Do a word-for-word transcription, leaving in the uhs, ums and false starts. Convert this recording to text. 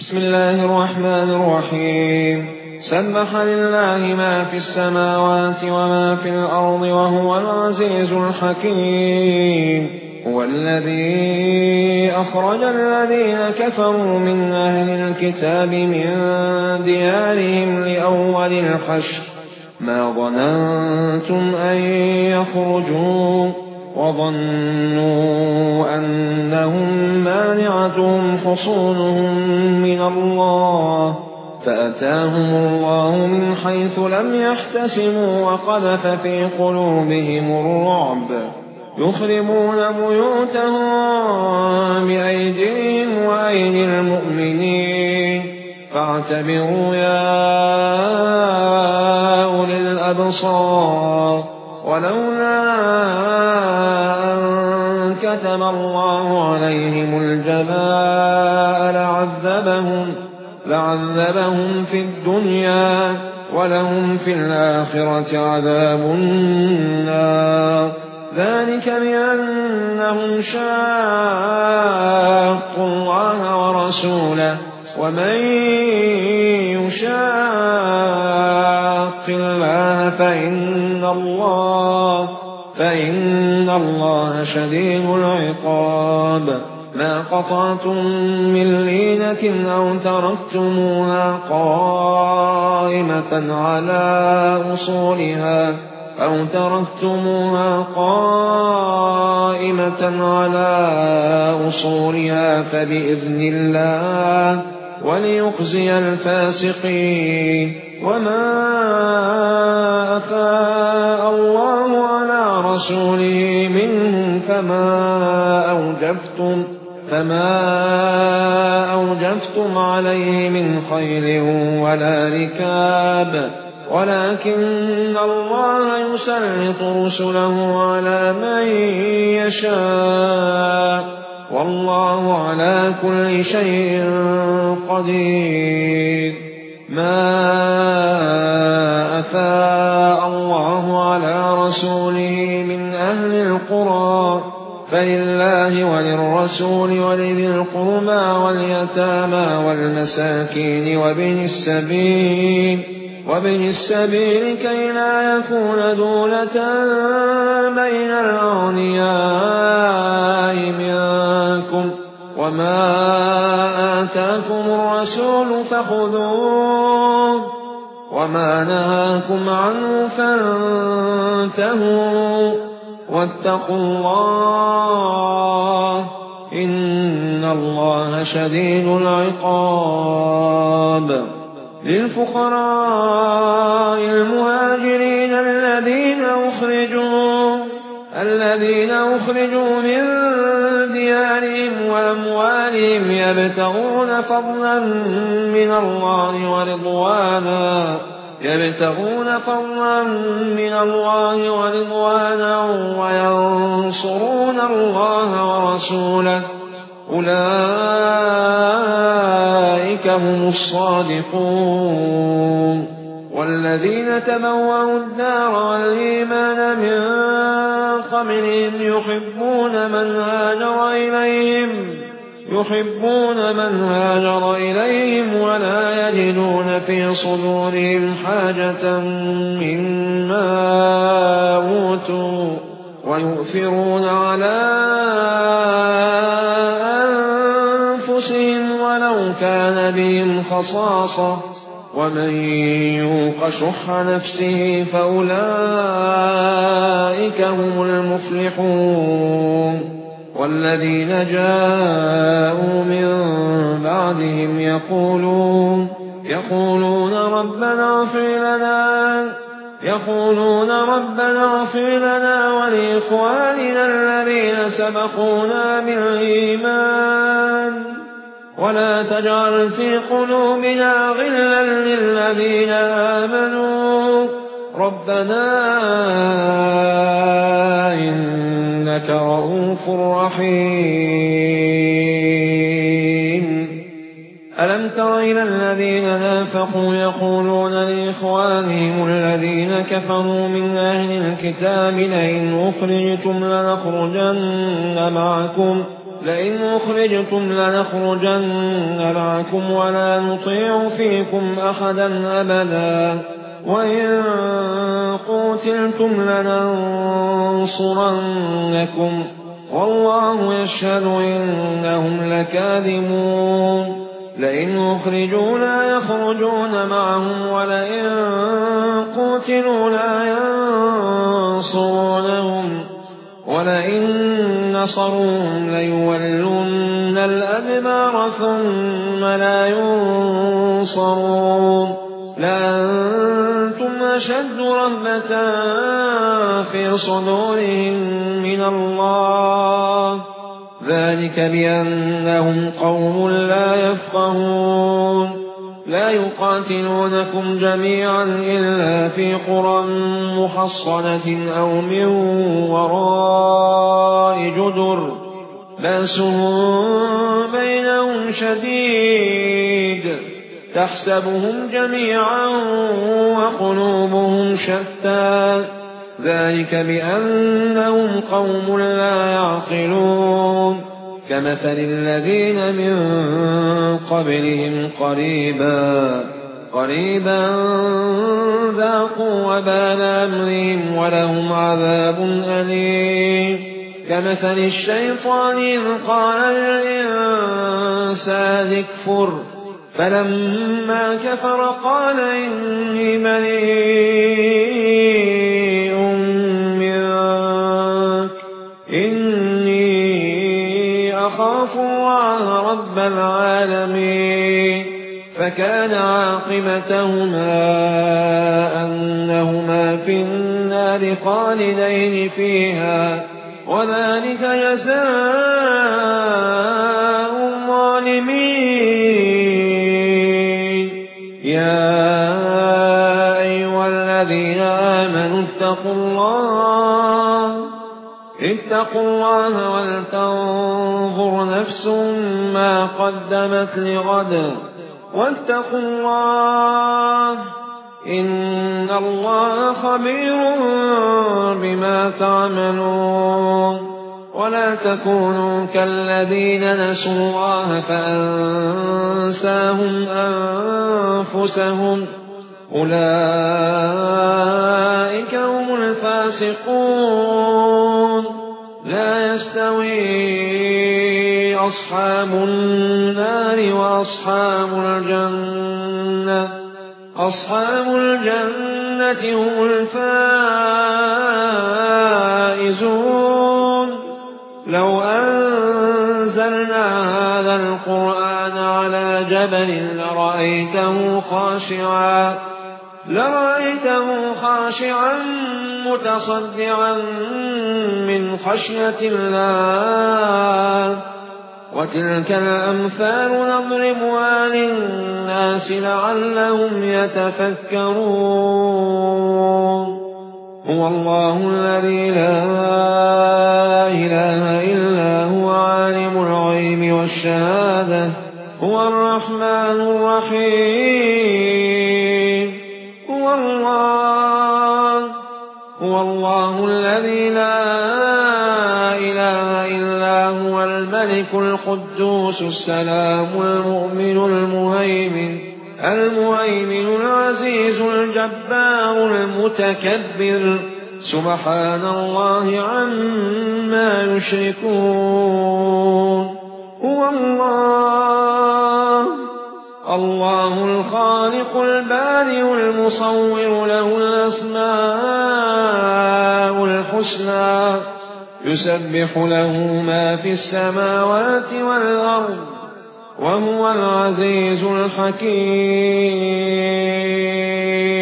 بسم الله الرحمن الرحيم سبح لله ما في السماوات وما في الأرض وهو العزيز الحكيم هو الذي أخرج الذين كفروا من أهل الكتاب من ديارهم لأول الحشر ما ظننتم أن يخرجوا وظنوا أنهم مانعتهم حصونهم من الله فأتاهم الله من حيث لم يحتسبوا وقذف في قلوبهم الرعب يخربون بيوتهم بأيديهم وأيدي المؤمنين فاعتبروا يا أولي الأبصار ولولا أن كتب الله عليهم الجلاء لعذبهم لعذبهم في الدنيا ولهم في الآخرة عذاب النار ذلك بأنهم شاقوا الله ورسوله ومن يشاق الله فإن الله فإن الله شديد العقاب ما قطعتم من لينة أو تركتموها قائمة على أصولها أو تركتموها قائمة على أصولها فبإذن الله وليخزي الفاسقين وما أفاء الله على رسوله منهم فما أوجفتم فما أوجفتم عليه من خيل ولا ركاب ولكن الله يسلط رسله على من يشاء والله على كل شيء قدير ما أفاء الله على رسوله من أهل القرى فلله وللرسول ولذي القربى واليتامى والمساكين وابن السبيل وابن السبيل كي لا يكون دولة بين الأغنياء منكم وما آتاكم الرسول فخذوه وما نهاكم عنه فانتهوا واتقوا الله إن الله شديد العقاب للفقراء المهاجرين الذين أخرجوا الذين أخرجوا من ديارهم وأموالهم يبتغون فضلا من الله ورضوانا يبتغون فضلا من الله ورضوانا وينصرون الله ورسوله أولئك هم الصادقون والذين تبوأوا الدار والإيمان من قبلهم يحبون من هاجر إليهم يحبون من هاجر إليهم ولا يجدون في صدورهم حاجة مما أوتوا ويؤثرون على أنفسهم ولو كان بهم خصاصة ومن يوق شح نفسه فأولئك هم المفلحون والذين جاءوا من بعدهم يقولون يقولون ربنا اغفر لنا يقولون ربنا اغفر لنا ولإخواننا الذين سبقونا بالإيمان ولا تجعل في قلوبنا غلا للذين آمنوا ربنا إنك رؤوف رحيم ألم تر إلى الذين نافقوا يقولون لإخوانهم الذين كفروا من أهل الكتاب لئن أخرجتم لنخرجن معكم لئن أخرجتم لنخرجن معكم ولا نطيع فيكم أحدا أبدا وإن قوتلتم لننصرنكم والله يشهد إنهم لكاذبون لئن أخرجوا لا يخرجون معهم ولئن قوتلوا لا ينصرونهم ولئن نصروهم ليولن الأدبار ثم لا ينصرون لأنتم أشد رهبة في صدورهم من الله ذلك بأنهم قوم لا يفقهون لا يقاتلونكم جميعا إلا في قرى محصنة أو من وراء جدر بأسهم بينهم شديد تحسبهم جميعا وقلوبهم شتى ذلك بأنهم قوم لا يعقلون كمثل الذين من قبلهم قريبا قريبا ذاقوا وبال أمرهم ولهم عذاب أليم كمثل الشيطان إذ قال للإنسان اكفر فلما كفر قال إني بريء منك إني أخاف الله رب العالمين فكان عاقبتهما أنهما في النار خالدين فيها وذلك جزاء الظالمين يا أيها الذين آمنوا اتقوا الله اتقوا الله ولتنظر نفس ما قدمت لغد واتقوا الله إن الله خبير بما تعملون ولا تكونوا كالذين نسوا الله فأنساهم أنفسهم أولئك هم الفاسقون لا يستوي أصحاب النار وأصحاب الجنة أصحاب الجنة هم الفائزون لو أنزلنا هذا القرآن على جبل لرأيته خاشعا لرأيته خاشعا متصدعا من خشية الله وتلك الأمثال نضربها للناس لعلهم يتفكرون هو الله الذي لا إله إلا هو عالم الغيب والشهادة هو الرحمن الرحيم هو الله هو الله الذي لا إله إلا هو الملك القدوس السلام المؤمن المهيمن المهيمن العزيز الجبار المتكبر سبحان الله عما يشركون هو الله الله الخالق البارئ المصور له الأسماء الحسنى يسبح له ما في السماوات والأرض وهو العزيز الحكيم